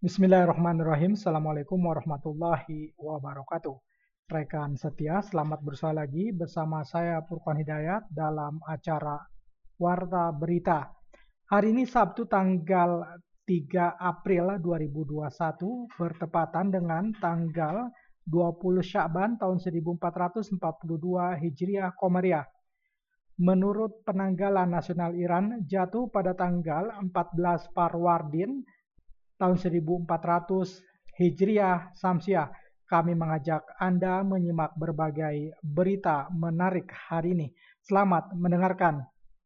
Bismillahirrahmanirrahim. Assalamualaikum warahmatullahi wabarakatuh. Rekan setia, selamat bersua lagi bersama saya Furqan Hidayat dalam acara Warta Berita. Hari ini Sabtu tanggal 3 April 2021 bertepatan dengan tanggal 20 Sya'ban tahun 1442 Hijriah Qamariyah. Menurut penanggalan nasional Iran, jatuh pada tanggal 14 Farwardin tahun 1400 Hijriah Samsiah. Kami mengajak Anda menyimak berbagai berita menarik hari ini. Selamat mendengarkan.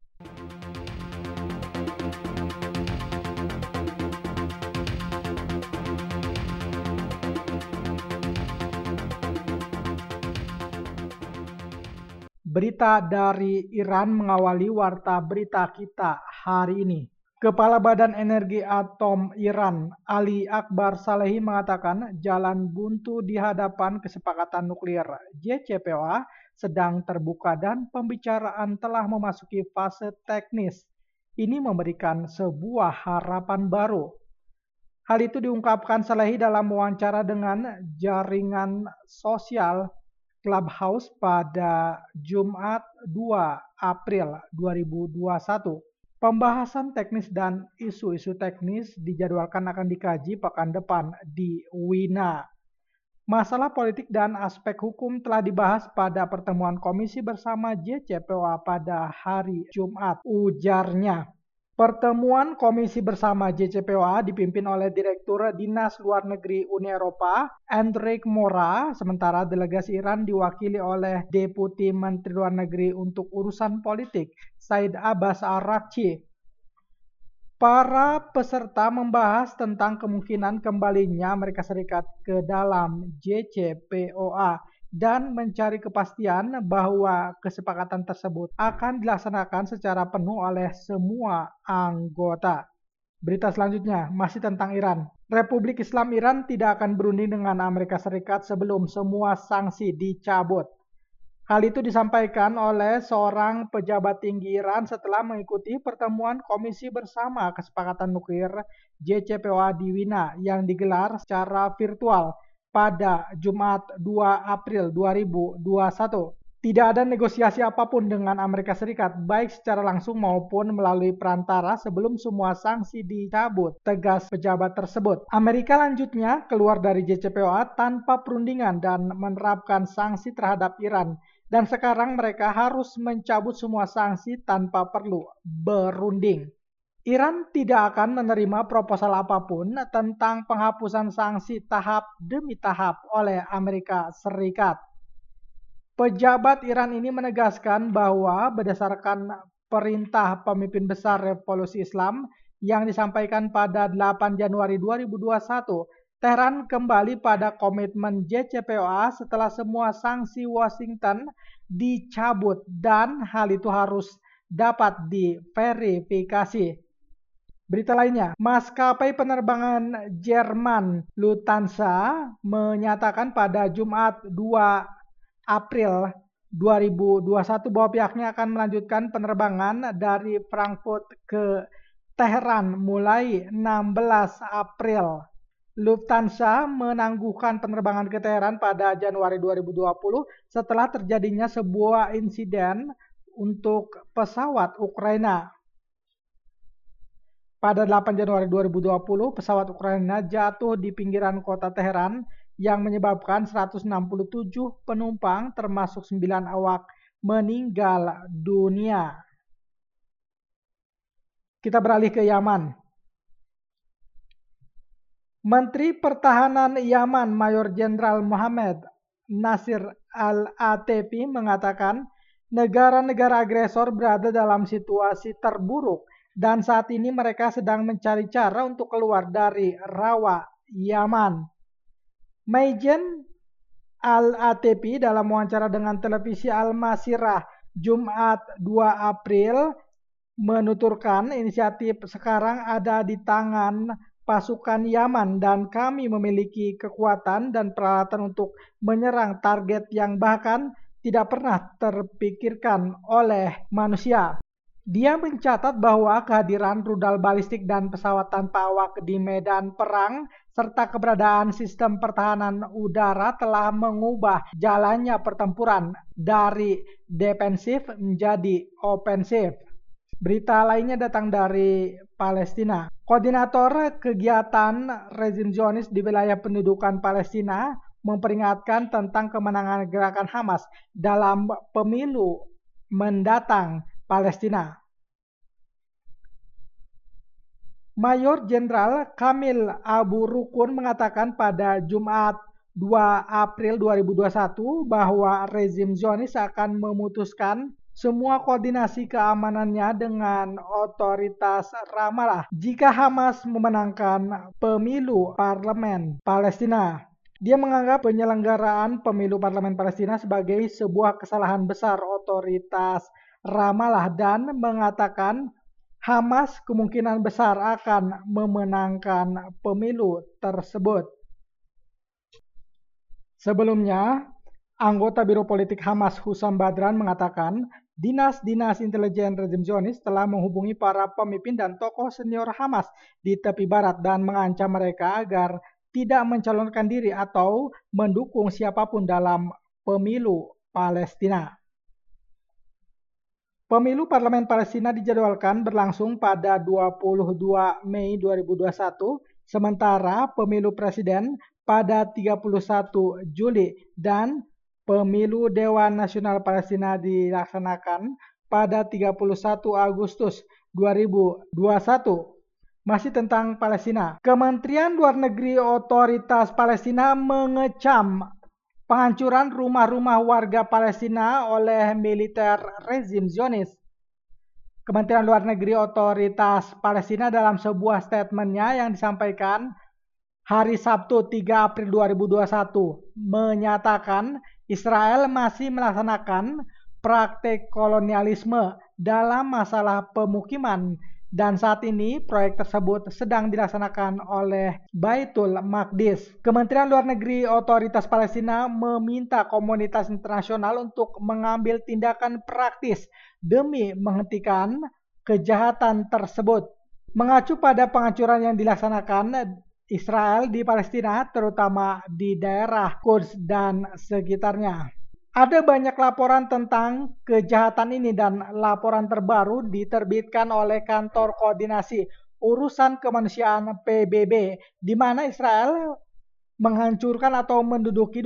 Berita dari Iran mengawali warta berita kita hari ini. Kepala Badan Energi Atom Iran, Ali Akbar Salehi mengatakan jalan buntu di hadapan kesepakatan nuklir JCPOA sedang terbuka dan pembicaraan telah memasuki fase teknis. Ini memberikan sebuah harapan baru. Hal itu diungkapkan Salehi dalam wawancara dengan jaringan sosial Clubhouse pada Jumat 2 April 2021. Pembahasan teknis dan isu-isu teknis dijadwalkan akan dikaji pekan depan di Wina. Masalah politik dan aspek hukum telah dibahas pada pertemuan komisi bersama JCPOA pada hari Jumat, ujarnya. Pertemuan komisi bersama JCPOA dipimpin oleh Direktur Dinas Luar Negeri Uni Eropa, Enrique Mora, sementara delegasi Iran diwakili oleh Deputi Menteri Luar Negeri untuk Urusan Politik, Said Abbas Arrakchi. Para peserta membahas tentang kemungkinan kembalinya Amerika Serikat ke dalam JCPOA dan mencari kepastian bahwa kesepakatan tersebut akan dilaksanakan secara penuh oleh semua anggota. Berita selanjutnya masih tentang Iran. Republik Islam Iran tidak akan berunding dengan Amerika Serikat sebelum semua sanksi dicabut. Hal itu disampaikan oleh seorang pejabat tinggi Iran setelah mengikuti pertemuan Komisi Bersama Kesepakatan Nuklir JCPOA di Wina yang digelar secara virtual pada Jumat 2 April 2021. Tidak ada negosiasi apapun dengan Amerika Serikat, baik secara langsung maupun melalui perantara sebelum semua sanksi dicabut, tegas pejabat tersebut. Amerika lanjutnya keluar dari JCPOA tanpa perundingan dan menerapkan sanksi terhadap Iran. Dan sekarang mereka harus mencabut semua sanksi tanpa perlu berunding. Iran tidak akan menerima proposal apapun tentang penghapusan sanksi tahap demi tahap oleh Amerika Serikat. Pejabat Iran ini menegaskan bahwa berdasarkan perintah pemimpin besar Revolusi Islam yang disampaikan pada 8 Januari 2021, Tehran kembali pada komitmen JCPOA setelah semua sanksi Washington dicabut dan hal itu harus dapat diverifikasi. Berita lainnya, maskapai penerbangan Jerman Lufthansa menyatakan pada Jumat 2 April 2021 bahwa pihaknya akan melanjutkan penerbangan dari Frankfurt ke Teheran mulai 16 April. Lufthansa menangguhkan penerbangan ke Teheran pada Januari 2020 setelah terjadinya sebuah insiden untuk pesawat Ukraina. Pada 8 Januari 2020, pesawat Ukraina jatuh di pinggiran kota Teheran yang menyebabkan 167 penumpang termasuk 9 awak meninggal dunia. Kita beralih ke Yaman. Menteri Pertahanan Yaman Mayor Jenderal Mohammed Nasir Al-Atefi mengatakan negara-negara agresor berada dalam situasi terburuk dan saat ini mereka sedang mencari cara untuk keluar dari rawa Yaman. Majen Al-Atefi dalam wawancara dengan televisi Al-Masirah Jumat 2 April menuturkan inisiatif sekarang ada di tangan pasukan Yaman dan kami memiliki kekuatan dan peralatan untuk menyerang target yang bahkan tidak pernah terpikirkan oleh manusia. Dia mencatat bahwa kehadiran rudal balistik dan pesawat tanpa awak di medan perang serta keberadaan sistem pertahanan udara telah mengubah jalannya pertempuran dari defensif menjadi ofensif. Berita lainnya datang dari Palestina. Koordinator kegiatan rezim Zionis di wilayah pendudukan Palestina memperingatkan tentang kemenangan gerakan Hamas dalam pemilu mendatang Palestina. Mayor Jenderal Kamil Abu Rukun mengatakan pada Jumat 2 April 2021 bahwa rezim Zionis akan memutuskan semua koordinasi keamanannya dengan otoritas Ramallah jika Hamas memenangkan pemilu parlemen Palestina. Dia menganggap penyelenggaraan pemilu parlemen Palestina sebagai sebuah kesalahan besar otoritas Ramallah dan mengatakan Hamas kemungkinan besar akan memenangkan pemilu tersebut. Sebelumnya, anggota Biro Politik Hamas Hussam Badran mengatakan dinas-dinas intelijen rezim Zionis telah menghubungi para pemimpin dan tokoh senior Hamas di tepi barat dan mengancam mereka agar tidak mencalonkan diri atau mendukung siapapun dalam pemilu Palestina. Pemilu Parlemen Palestina dijadwalkan berlangsung pada 22 Mei 2021, sementara pemilu presiden pada 31 Juli dan pemilu Dewan Nasional Palestina dilaksanakan pada 31 Agustus 2021. Masih tentang Palestina, Kementerian Luar Negeri Otoritas Palestina mengecam penghancuran rumah-rumah warga Palestina oleh militer rezim Zionis. Kementerian Luar Negeri Otoritas Palestina dalam sebuah statementnya yang disampaikan hari Sabtu 3 April 2021 menyatakan Israel masih melaksanakan praktek kolonialisme dalam masalah pemukiman dan saat ini proyek tersebut sedang dilaksanakan oleh Baitul Maqdis. Kementerian Luar Negeri Otoritas Palestina meminta komunitas internasional untuk mengambil tindakan praktis demi menghentikan kejahatan tersebut. Mengacu pada penghancuran yang dilaksanakan Israel di Palestina, terutama di daerah Quds dan sekitarnya. Ada banyak laporan tentang kejahatan ini dan laporan terbaru diterbitkan oleh Kantor Koordinasi Urusan Kemanusiaan PBB, di mana Israel menghancurkan atau menduduki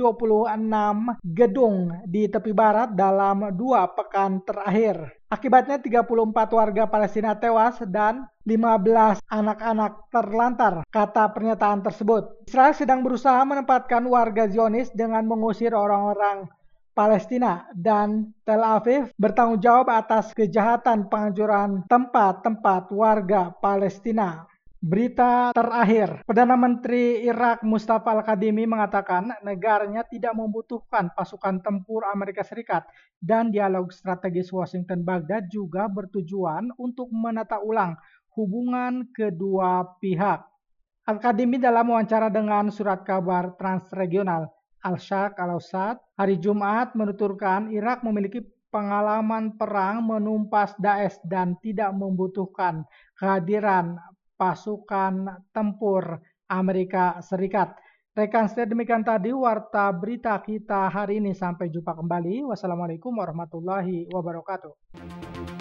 26 gedung di tepi barat dalam 2 pekan terakhir. Akibatnya 34 warga Palestina tewas dan 15 anak-anak terlantar, kata pernyataan tersebut. Israel sedang berusaha menempatkan warga Zionis dengan mengusir orang-orang Palestina dan Tel Aviv bertanggung jawab atas kejahatan penghancuran tempat-tempat warga Palestina. Berita terakhir, Perdana Menteri Irak Mustafa Al-Kadhimi mengatakan negaranya tidak membutuhkan pasukan tempur Amerika Serikat dan dialog strategis Washington-Baghdad juga bertujuan untuk menata ulang hubungan kedua pihak. Al-Kadhimi dalam wawancara dengan surat kabar transregional Al-Sharq Al-Awsat hari Jumat menuturkan Irak memiliki pengalaman perang menumpas Daesh dan tidak membutuhkan kehadiran pasukan tempur Amerika Serikat. Rekan saya demikian tadi warta berita kita hari ini. Sampai jumpa kembali. Wassalamualaikum warahmatullahi wabarakatuh.